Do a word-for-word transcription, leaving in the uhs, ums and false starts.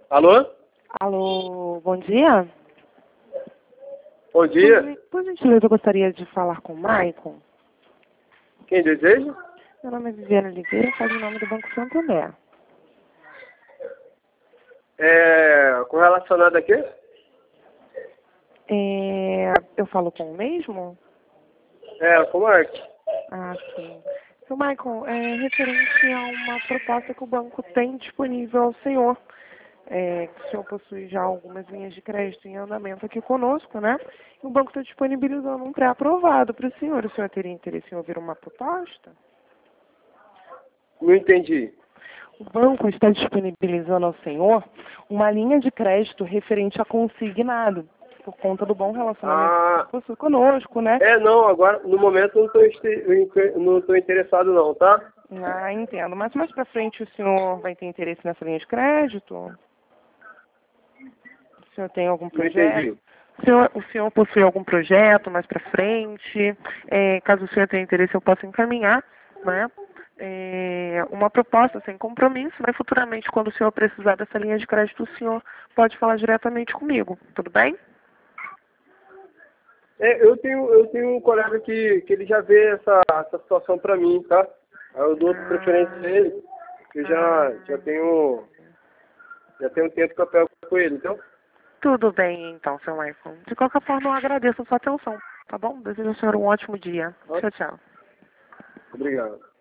Alô? Alô, bom dia. Bom dia. Por, por gentileza, eu gostaria de falar com o Maicon. Quem deseja? Meu nome é Viviane Oliveira, faz o nome do Banco Santander. É, com relacionado a quê? É, eu falo com o mesmo? É, com o Mark. Ah, sim. Seu Maicon, é referente a uma proposta que o banco tem disponível ao senhor. É, que o senhor possui já algumas linhas de crédito em andamento aqui conosco, né? E o banco está disponibilizando um pré-aprovado para o senhor. O senhor teria interesse em ouvir uma proposta? Não entendi. O banco está disponibilizando ao senhor uma linha de crédito referente a consignado, por conta do bom relacionamento Ah, que possui conosco, né? é, não, agora, no momento, não estou não tô interessado não, tá? Ah, entendo. Mas mais para frente o senhor vai ter interesse nessa linha de crédito? O senhor tem algum Não projeto? entendi. O senhor, o senhor possui algum projeto mais para frente? É, caso o senhor tenha interesse, eu posso encaminhar, né? É, uma proposta sem compromisso, né? Futuramente, quando o senhor precisar dessa linha de crédito, o senhor pode falar diretamente comigo, tudo bem? É, eu tenho, eu tenho um colega que, que ele já vê essa, essa situação pra mim, tá? Aí eu dou preferência a ele. Eu já, já tenho, já tenho tempo que eu pego com ele, então. Tudo bem, então, seu Maicon. De qualquer forma, eu agradeço a sua atenção, tá bom? Desejo ao senhor um ótimo dia. Tchau, tchau. Obrigado.